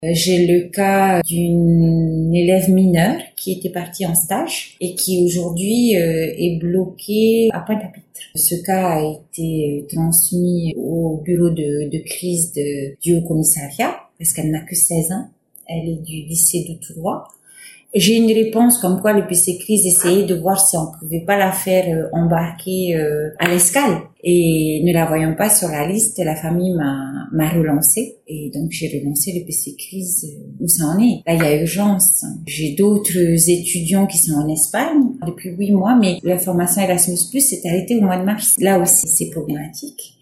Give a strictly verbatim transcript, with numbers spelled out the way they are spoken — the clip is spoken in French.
J'ai le cas d'une élève mineure qui était partie en stage et qui aujourd'hui euh, est bloquée à Pointe-à-Pitre. Ce cas a été transmis au bureau de, de crise de, du Haut-Commissariat parce qu'elle n'a que seize ans. Elle est du lycée d'Outroua. J'ai une réponse comme quoi le P C Crise essayait de voir si on pouvait pas la faire euh, embarquer euh, à l'escale. Et ne la voyant pas sur la liste, la famille m'a, m'a relancé. Et donc j'ai relancé le P C Crise euh, où ça en est. Là, il y a urgence. J'ai d'autres étudiants qui sont en Espagne depuis huit mois, mais la formation Erasmus Plus s'est arrêtée au mois de mars. Là aussi, c'est problématique.